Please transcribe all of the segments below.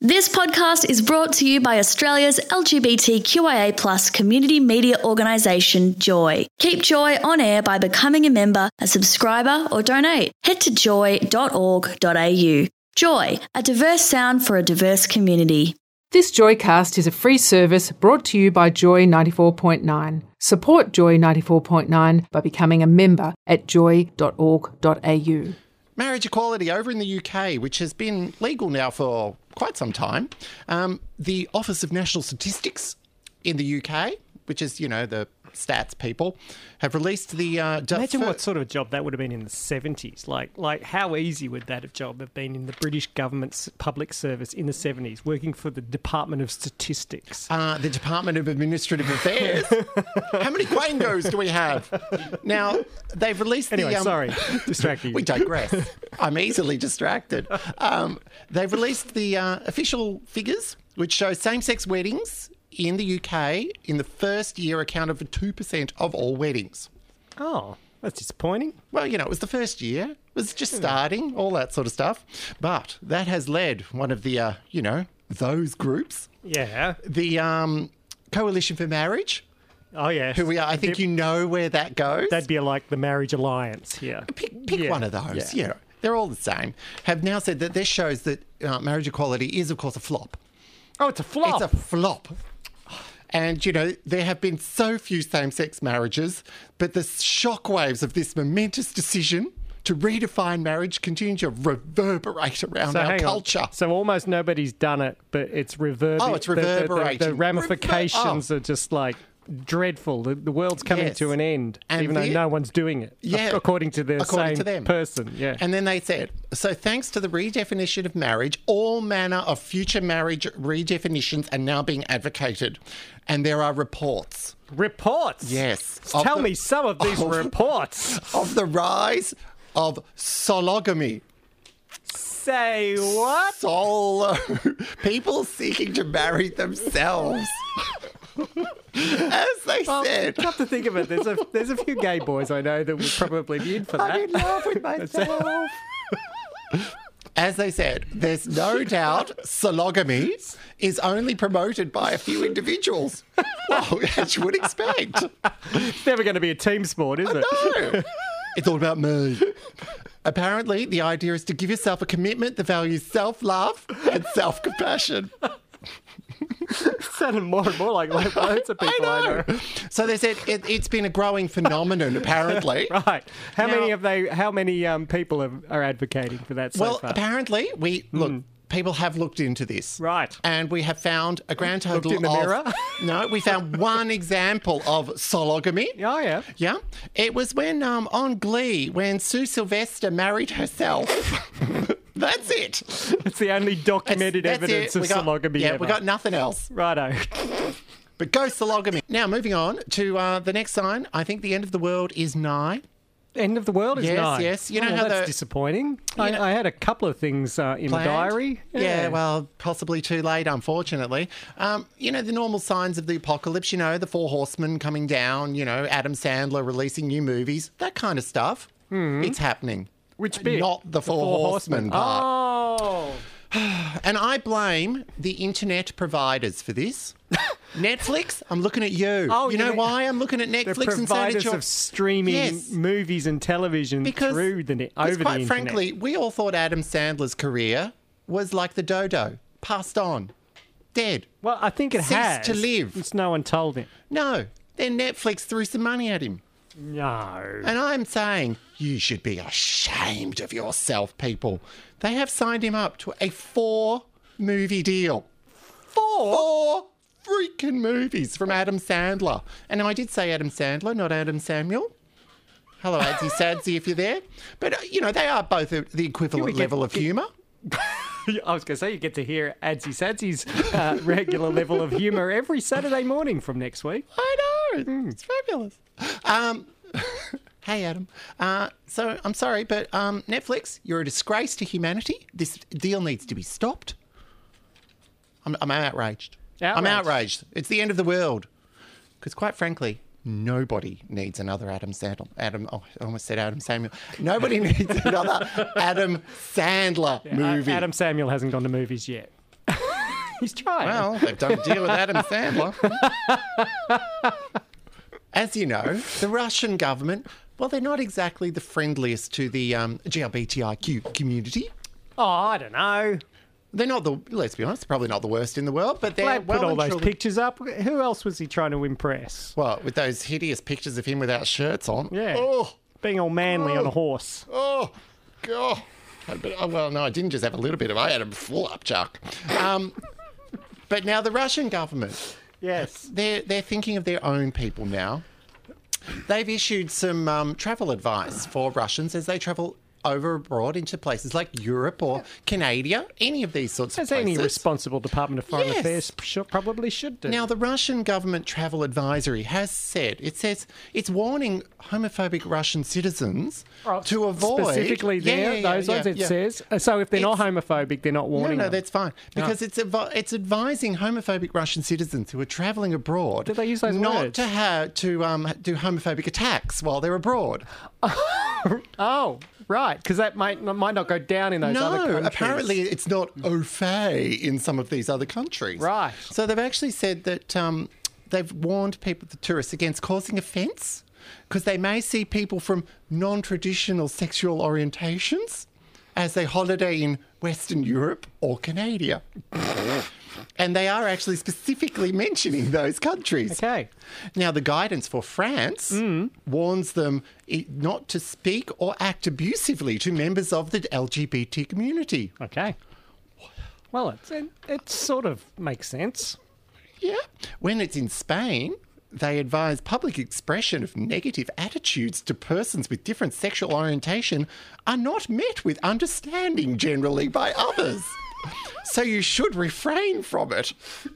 This podcast is brought to you by Australia's LGBTQIA+ community media organisation, Joy. Keep Joy on air by becoming a member, a subscriber or donate. Head to joy.org.au. Joy, a diverse sound for a diverse community. This Joycast is a free service brought to you by Joy 94.9. Support Joy 94.9 by becoming a member at joy.org.au. Marriage equality over in the UK, which has been legal now for quite some time. The Office of National Statistics in the UK, which is, the stats people, have released the... Imagine what sort of job that would have been in the 70s. Like how easy would that job have been in the British government's public service in the 70s, working for the Department of Statistics? The Department of Administrative Affairs. How many quangos do we have? Now, they've released Anyway, sorry, distracted you. We digress. I'm easily distracted. They've released the official figures, which show same-sex weddings in the UK in the first year accounted for 2% of all weddings. Oh, that's disappointing. Well, it was the first year. It was just starting, all that sort of stuff. But that has led one of the, those groups. Yeah. The Coalition for Marriage. Oh, yes. Who we are. I think you know where that goes. That'd be like the Marriage Alliance here. Pick one of those. Yeah. They're all the same. Have now said that this shows that marriage equality is, of course, a flop. Oh, it's a flop. It's a flop. And, there have been so few same-sex marriages, but the shockwaves of this momentous decision to redefine marriage continue to reverberate around our culture. So almost nobody's done it, but it's reverberating. Oh, it's reverberating. The ramifications are just dreadful. The world's coming to an end, and even though no one's doing it. Yeah, according to the same person. Yeah. And then they said, so thanks to the redefinition of marriage, all manner of future marriage redefinitions are now being advocated. And there are reports. Reports? Yes. Tell me some of these reports. Of the rise of sologamy. Say what? Solo. People seeking to marry themselves. As they said. Come to think of it, there's a few gay boys I know that would probably be in for that. I'm in love with myself. As they said, there's no doubt sologamy is only promoted by a few individuals. Well, as you would expect. It's never going to be a team sport, is it? No. It's all about me. Apparently, the idea is to give yourself a commitment that values self-love and self-compassion. Sounded more and more like loads of people I know. So they said it's been a growing phenomenon, apparently. Right. How many people are advocating for that so far? Well, apparently, people have looked into this. Right. And we have found a grand total Looked in the mirror? No, we found one example of sologamy. Oh, yeah. Yeah. It was when, on Glee, when Sue Sylvester married herself. That's it. It's the only documented evidence of sologamy ever. Yeah, we got nothing else. Righto. But go sologamy. Now, moving on to the next sign. I think the end of the world is nigh. End of the world is nigh. Yes. You know how that's disappointing. I had a couple of things in the diary. Yeah, well, possibly too late, unfortunately. The normal signs of the apocalypse, the Four Horsemen coming down, Adam Sandler releasing new movies, that kind of stuff. It's happening. Which bit? Not the Four Horsemen part. Oh. And I blame the internet providers for this. Netflix, I'm looking at you. Oh, you know why I'm looking at Netflix the and providers of streaming movies and television through the net, over the internet. Quite frankly, we all thought Adam Sandler's career was like the dodo, passed on, dead. Well, I think it has. Ceased to live. It's no one told him. No, then Netflix threw some money at him. No. And I'm saying you should be ashamed of yourself, people. They have signed him up to a 4-movie deal. 4 freaking movies from Adam Sandler. And I did say Adam Sandler, not Adam Samuel. Hello, Adsy Sadsy, if you're there. But, they are both the equivalent level of humour. I was going to say, you get to hear Adsy Sadsy's regular level of humour every Saturday morning from next week. I know. It's fabulous. Hey, Adam. So I'm sorry, but Netflix, you're a disgrace to humanity. This deal needs to be stopped. I'm outraged. I'm outraged. It's the end of the world. Because quite frankly, nobody needs another Adam Sandler. I almost said Adam Samuel. Nobody needs another Adam Sandler movie. Adam Samuel hasn't gone to movies yet. He's trying. Well, they've done a deal with Adam Sandler. As you know, the Russian government, well, they're not exactly the friendliest to the GLBTIQ community. Oh, I don't know. They're not let's be honest, probably not the worst in the world, but they're Glad put all those truly, pictures up. Who else was he trying to impress? well, with those hideous pictures of him without shirts on. Yeah. Oh, Being all manly on a horse. oh, God. Well, no, I didn't just have a little bit of it. I had a full up, Chuck. But now the Russian government, Yes. they're thinking of their own people now. They've issued some travel advice for Russians as they travel over abroad into places like Europe or Canada, any of these sorts of As places. any responsible Department of Foreign Yes. Affairs probably should do. Now, the Russian government travel advisory has said, it says it's warning homophobic Russian citizens to avoid... Specifically those ones, it says. So if they're not homophobic, they're not warning No, them. that's fine. Because it's advising homophobic Russian citizens who are travelling abroad Did they use those not words? to have to do homophobic attacks while they're abroad. Oh, right, because that might not go down in those other No, countries. apparently it's not au fait in some of these other countries. Right. So they've actually said that they've warned people, the tourists, against causing offence because they may see people from non-traditional sexual orientations as they holiday in Western Europe or Canada. And they are actually specifically mentioning those countries. Okay. Now, the guidance for France warns them not to speak or act abusively to members of the LGBT community. Okay. Well, it sort of makes sense. Yeah. When it's in Spain, they advise public expression of negative attitudes to persons with different sexual orientation are not met with understanding generally by others. So you should refrain from it.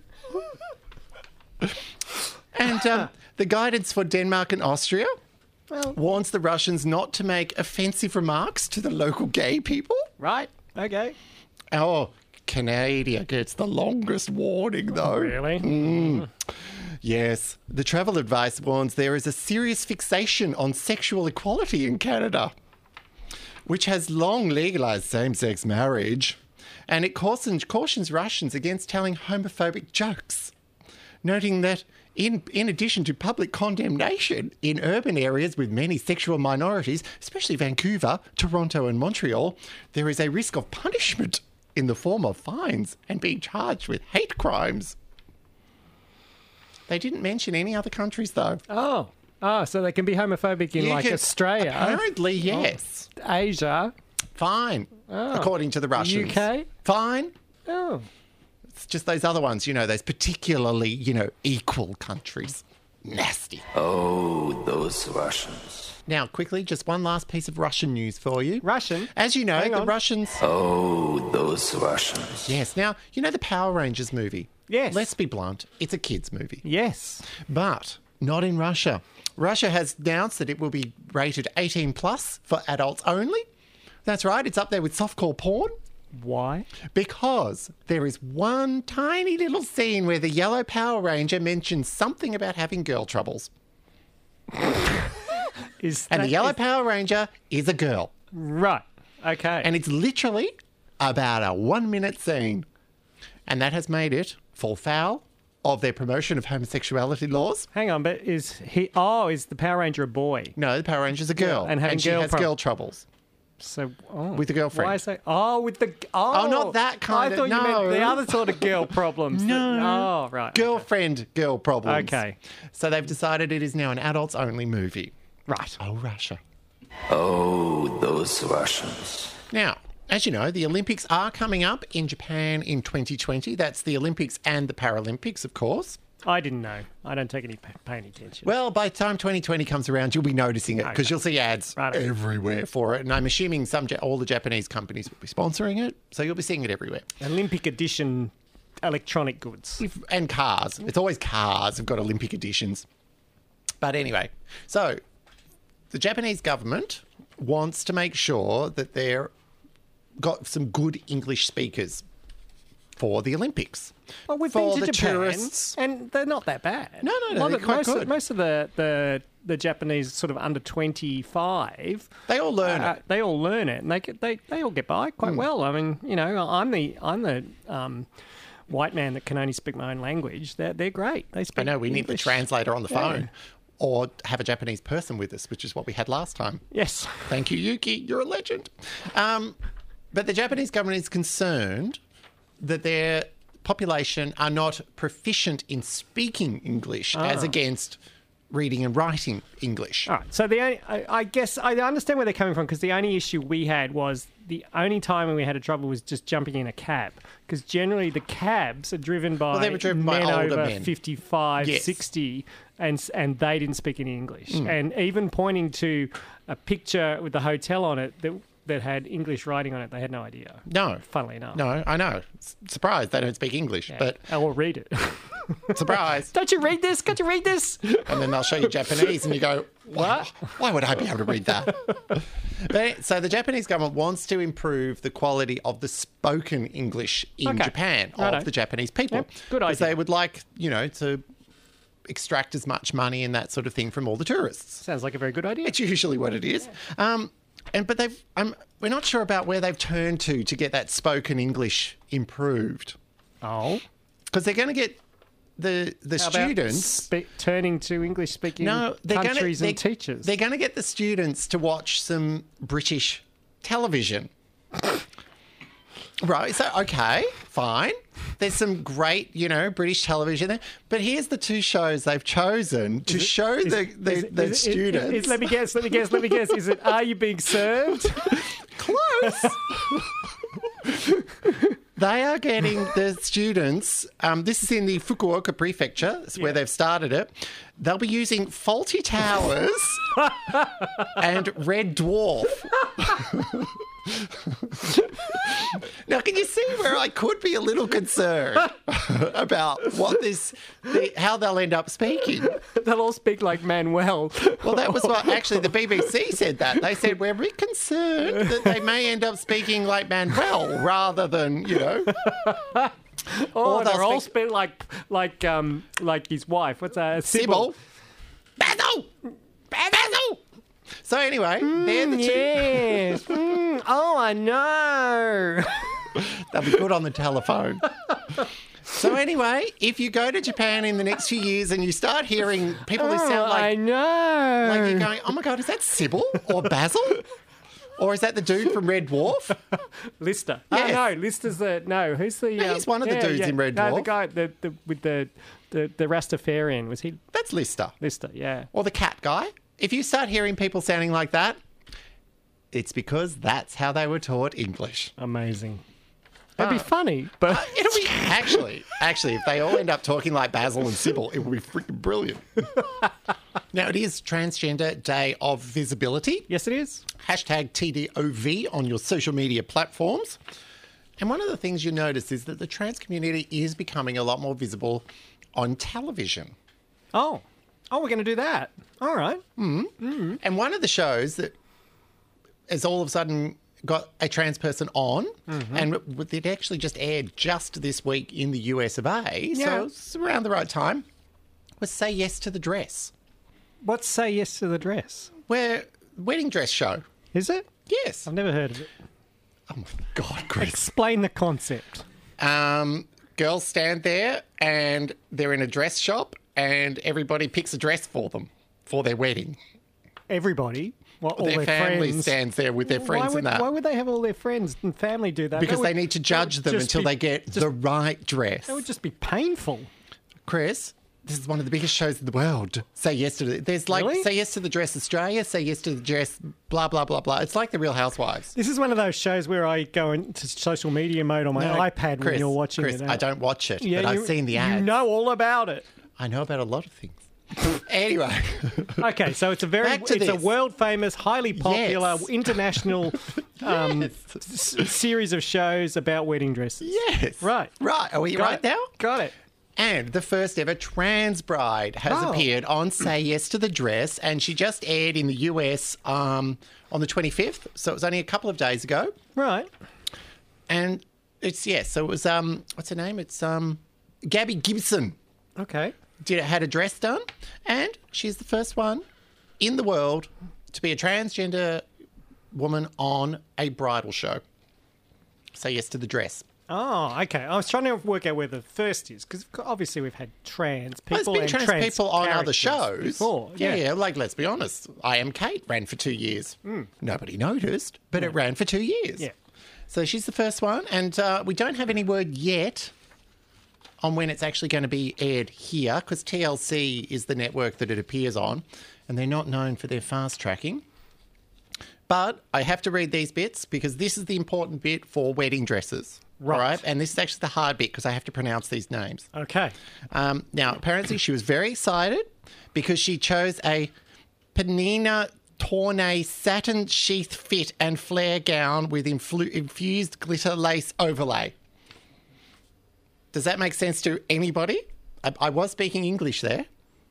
And the guidance for Denmark and Austria warns the Russians not to make offensive remarks to the local gay people. Right? Okay. Oh, Canada gets the longest warning, though. Really? Yes. The travel advice warns there is a serious fixation on sexual equality in Canada, which has long legalised same-sex marriage. And it cautions Russians against telling homophobic jokes, noting that in addition to public condemnation in urban areas with many sexual minorities, especially Vancouver, Toronto and Montreal, there is a risk of punishment in the form of fines and being charged with hate crimes. They didn't mention any other countries, though. Oh, so they can be homophobic in You like can- Australia, Apparently, yes. Asia, Fine, according to the Russians. UK? Fine. Oh, It's just those other ones, those particularly, equal countries. Nasty. Oh, those Russians. Now, quickly, just one last piece of Russian news for you. Russian? As you know, Hang the on. Russians... Oh, those Russians. Yes. Now, the Power Rangers movie? Yes. Let's be blunt. It's a kids' movie. yes. But not in Russia. Russia has announced that it will be rated 18 plus for adults only. That's right. It's up there with softcore porn. Why? Because there is one tiny little scene where the yellow Power Ranger mentions something about having girl troubles. And the yellow Power Ranger is a girl. Right. Okay. And it's literally about a 1 minute scene. And that has made it fall foul of their promotion of homosexuality laws. hang on, but is the Power Ranger a boy? No, the Power Ranger's a girl. Yeah, and having she girl has girl troubles. So With a girlfriend. Why is that? Oh, with the not that kind I thought of- you meant the no. other sort of girl problems. Oh, right. Girlfriend girl problems. Okay. So they've decided it is now an adults only movie. Right. Oh, Russia. Oh, those Russians. Now, as you know, the Olympics are coming up in Japan in 2020. That's the Olympics and the Paralympics, of course. I didn't know. I don't take any pay any attention. Well, by the time 2020 comes around, you'll be noticing it because Okay. you'll see ads Right. everywhere for it. And I'm assuming all the Japanese companies will be sponsoring it. So you'll be seeing it everywhere. Olympic edition electronic goods. And cars. It's always cars have got Olympic editions. But anyway, so the Japanese government wants to make sure that they're got some good English speakers for the Olympics. Well, we've for been to the Japan, tourists. and they're not that bad. No, they're quite good. Most of the Japanese sort of under 25, They all learn it. They all learn it, and they all get by quite well. I mean, I'm the white man that can only speak my own language, they're great. They speak I know, we need the English. translator on the phone. Or have a Japanese person with us, which is what we had last time. Yes. Thank you, Yuki. You're a legend. But the Japanese government is concerned that their population are not proficient in speaking English as against reading and writing English. All right. So I guess I understand where they're coming from, because the only issue we had was the only time when we had a trouble was just jumping in a cab, because generally the cabs are driven by, they were driven by men older over men. 55, Yes. 60, and they didn't speak any English. And even pointing to a picture with the hotel on it that had English writing on it, they had no idea. No. Funnily enough. No, I know. Surprised they don't speak English, but Or read it. surprise. Don't you read this? Can't you read this? And then they'll show you Japanese and you go, What? Why would I be able to read that? So the Japanese government wants to improve the quality of the spoken English in Okay. Japan Righto. of the Japanese people. Yep, good Because idea. they would like, to extract as much money and that sort of thing from all the tourists. Sounds like a very good idea. It's usually what it is. But we're not sure about where they've turned to get that spoken English improved. Oh. Because they're going to get the How about students... turning to English-speaking they're countries and teachers. They're going to get the students to watch some British television. Right, so, okay, fine. There's some great, British television there. But here's the two shows they've chosen to show the students. Let me guess. Is it Are You Being Served? Close. They are getting the students, this is in the Fukuoka prefecture, that's where they've started it. They'll be using Faulty Towers and Red Dwarf. Now, can you see where I could be a little concerned about how they'll end up speaking? They'll all speak like Manuel. Well, that was what actually the BBC said that. They said, we're a bit concerned that they may end up speaking like Manuel rather than, Oh, they'll they're all speak- speak like his wife. What's that? Sybil. Basil! So anyway, they're the two. Yes. Oh, I know. They'll be good on the telephone. So anyway, if you go to Japan in the next few years and you start hearing people who sound I like know. you're going, oh my God, is that Sybil or Basil? Or is that the dude from Red Dwarf? Lister. Yes. Oh, no, Lister's who's the... he's one of the dudes in Red No, the Dwarf. guy with the Rastafarian. Was he That's Lister. Lister? Yeah. Or the cat guy. If you start hearing people sounding like that, it's because that's how they were taught English. Amazing. That'd be funny, but... It'll be actually, if they all end up talking like Basil and Sybil, it will be freaking brilliant. Now, it is Transgender Day of Visibility. Yes, it is. Hashtag TDOV on your social media platforms. And one of the things you notice is that the trans community is becoming a lot more visible on television. Oh, we're going to do that. All right. And one of the shows that has all of a sudden got a trans person on, and it actually just aired just this week in the US of A, so it's around the right time, was Say Yes to the Dress. What's Say Yes to the Dress? Wedding dress show. Is it? Yes. I've never heard of it. Oh my God, Chris. Explain the concept. Girls stand there and they're in a dress shop and everybody picks a dress for them for their wedding. Everybody, all Their their family friends. stands there with their friends why and that. Why would they have all their friends and family do that? Because That they would- need to judge that would them just until be- they get the right dress. That would just be painful. Chris, this is one of the biggest shows in the world. Say Yes to the... There's like Really? Say Yes to the Dress Australia, Say Yes to the Dress blah, blah, blah, blah. It's like the Real Housewives. This is one of those shows where I go into social media mode on my iPad Chris, when you're watching Chris, it. I don't watch it, but I've seen the ads. You know all about it. I know about a lot of things. Anyway. Okay, so it's a Back to a this. world famous, highly popular, Yes. international series of shows about wedding dresses. Yes. Right. Right. Are we Got right it. now? Got it. And the first ever trans bride has appeared on Say Yes to the Dress, and she just aired in the US on the 25th, so it was only a couple of days ago. Right. And so it was what's her name? It's Gabby Gibson. Okay. Had a dress done, and she's the first one in the world to be a transgender woman on a bridal show. Say Yes to the Dress. Oh, okay. I was trying to work out where the first is because obviously we've had trans people There's been and trans people on other characters shows. before. Yeah, like, let's be honest. I Am Kate ran for 2 years. Nobody noticed, but it ran for 2 years. Yeah. So she's the first one, and we don't have any word yet on when it's actually going to be aired here, because TLC is the network that it appears on, and they're not known for their fast tracking. But I have to read these bits because this is the important bit for wedding dresses. Right. All right? And this is actually the hard bit because I have to pronounce these names. Okay. Now, apparently she was very excited because she chose a Panina Tournay satin sheath fit and flare gown with infused glitter lace overlay. Does that make sense to anybody? I was speaking English there.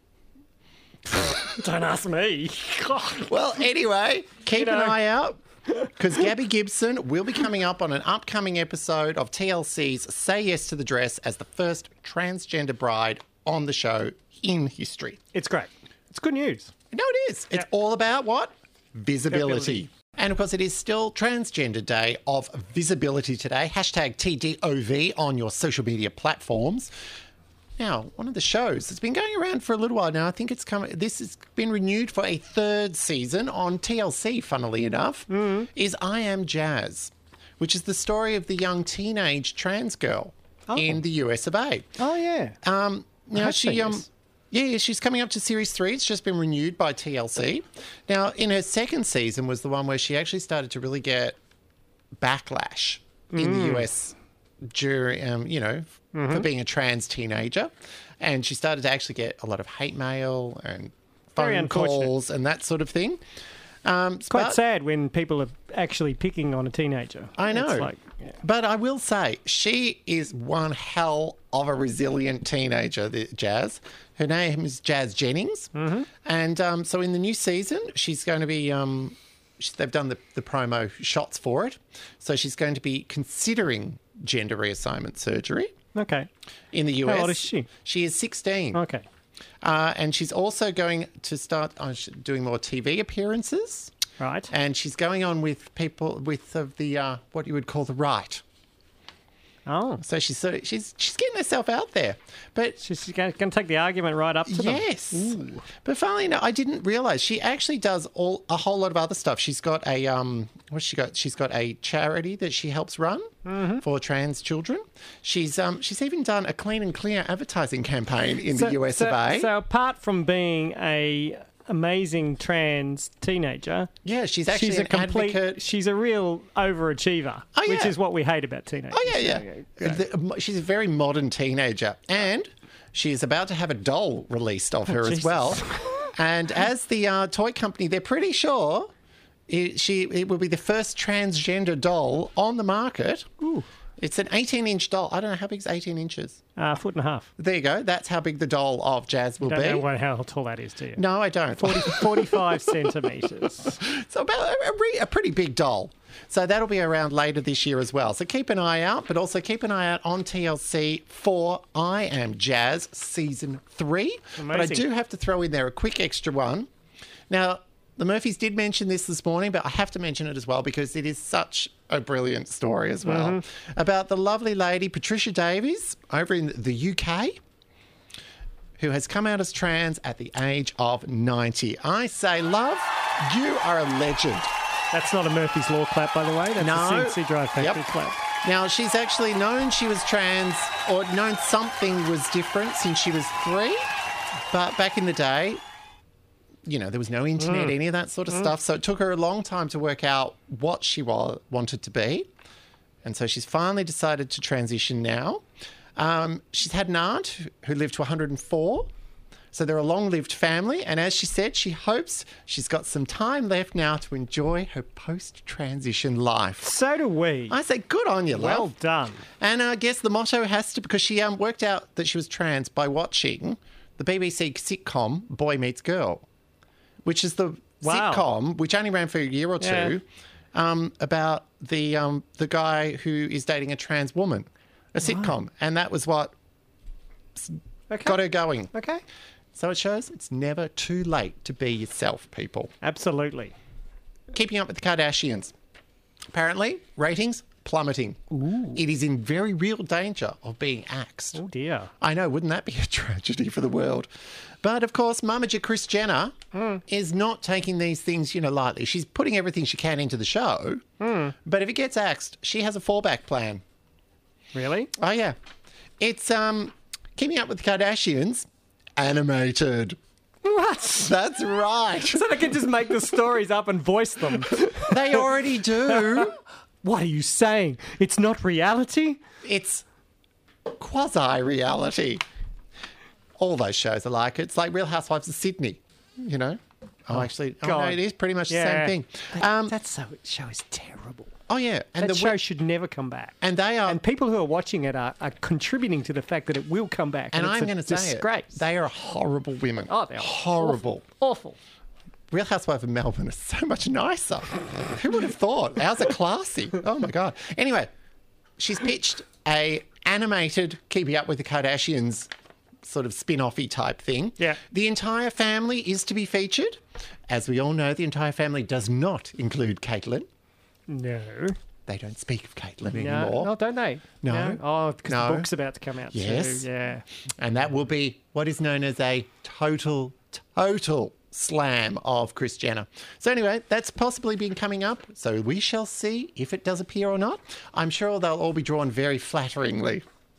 Don't ask me. God. Well, anyway, keep an eye out because Gabby Gibson will be coming up on an upcoming episode of TLC's Say Yes to the Dress as the first transgender bride on the show in history. It's great. It's good news. No, it is. It's all about what? Visibility. And of course, it is still Transgender Day of Visibility today. Hashtag TDOV on your social media platforms. Now, one of the shows that's been going around for a little while now, I think this has been renewed for a third season on TLC, funnily enough, is I Am Jazz, which is the story of the young teenage trans girl in the US of A. Oh, yeah. Now, she's coming up to Series 3. It's just been renewed by TLC. Now, in her second season was the one where she actually started to really get backlash in the US during, for being a trans teenager. And she started to actually get a lot of hate mail and phone calls and that sort of thing. It's quite sad when people are actually picking on a teenager. I know. It's like, But I will say, she is one hell of a resilient teenager, Jazz. Her name is Jazz Jennings. Mm-hmm. And so in the new season, she's going to be... they've done the promo shots for it. So she's going to be considering gender reassignment surgery. Okay. In the US. How old is she? She is 16. Okay. And she's also going to start doing more TV appearances. Right. And she's going on with people with the what you would call the right. Oh. So she's getting herself out there. But she's going to take the argument right up to them. Yes. Ooh. But funnily enough, I didn't realise she actually does a whole lot of other stuff. She's got a what's she got? She's got a charity that she helps run for trans children. She's even done a Clean and Clear advertising campaign in the US of A. So apart from being a amazing trans teenager, she's actually an advocate. She's a real overachiever, which is what we hate about teenagers. Oh yeah. She's a very modern teenager, and she is about to have a doll released of her as well. And as the toy company, they're pretty sure it will be the first transgender doll on the market. Ooh. It's an 18-inch doll. I don't know, how big is 18 inches? 1.5 feet. There you go. That's how big the doll of Jazz will be. Don't know how tall that is, do you? No, I don't. 45 centimetres. So about a pretty big doll. So that'll be around later this year as well. So keep an eye out, but also keep an eye out on TLC for I Am Jazz Season 3. Amazing. But I do have to throw in there a quick extra one. Now, the Murphys did mention this morning, but I have to mention it as well because it is such a brilliant story as well. About the lovely lady, Patricia Davies, over in the UK, who has come out as trans at the age of 90. I say, love, you are a legend. That's not a Murphy's Law clap, by the way. That's a Cincy Drive Factory clap. Now, she's actually known she was trans or known something was different since she was 3. But back in the day, there was no internet, any of that sort of stuff. So it took her a long time to work out what she wanted to be. And so she's finally decided to transition now. She's had an aunt who lived to 104. So they're a long-lived family. And as she said, she hopes she's got some time left now to enjoy her post-transition life. So do we. I say, good on you, love. Well done. And I guess the motto has to, because she worked out that she was trans by watching the BBC sitcom Boy Meets Girl, which is the sitcom, which only ran for a year or two, about the guy who is dating a trans woman, a sitcom. And that was what got her going. Okay. So it shows it's never too late to be yourself, people. Absolutely. Keeping up with the Kardashians. Apparently, ratings plummeting. It is in very real danger of being axed. Oh, dear. I know, wouldn't that be a tragedy for the world? But, of course, Mamager Kris Jenner is not taking these things, lightly. She's putting everything she can into the show. But if it gets axed, she has a fallback plan. Really? Oh, yeah. It's Keeping Up with the Kardashians animated. What? That's right. So they can just make the stories up and voice them. They already do. What are you saying? It's not reality? It's quasi-reality. All those shows are like it. It's like Real Housewives of Sydney, Oh, actually, no, it is pretty much the same thing. That show is terrible. Oh, yeah. And that show should never come back. And they are... And people who are watching it are contributing to the fact that it will come back. And I'm going to say disgrace. They are horrible women. Oh, they're horrible. Awful. Real Housewives of Melbourne is so much nicer. Who would have thought? Ours are classy. Oh, my God. Anyway, she's pitched a animated Keeping Up with the Kardashians sort of spin-offy type thing. Yeah. The entire family is to be featured. As we all know, the entire family does not include Caitlyn. No. They don't speak of Caitlyn anymore. No, don't they? No. Oh, because the book's about to come out yes. too. Yeah. And that will be what is known as a total slam of Kris Jenner. So anyway, that's possibly been coming up. So we shall see if it does appear or not. I'm sure they'll all be drawn very flatteringly.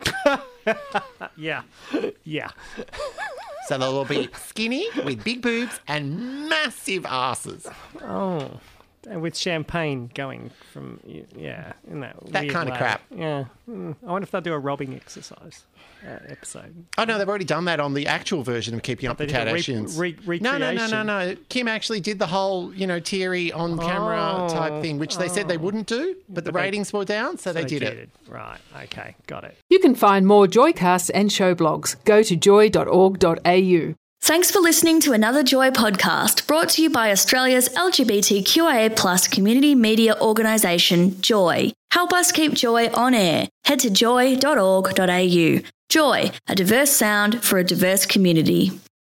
Yeah. Yeah. So they'll all be skinny with big boobs and massive asses. Oh. And with champagne going from, in that weird kind of way. crap. Yeah. I wonder if they'll do a robbing exercise episode. Oh, no, they've already done that on the actual version of Keeping Up with the Kardashians. No. Kim actually did the whole, teary on camera type thing, which they said they wouldn't do, but the ratings were down, so they did it. Right. Okay. Got it. You can find more Joycasts and show blogs. Go to joy.org.au. Thanks for listening to another Joy podcast brought to you by Australia's LGBTQIA+ community media organisation, Joy. Help us keep Joy on air. Head to joy.org.au. Joy, a diverse sound for a diverse community.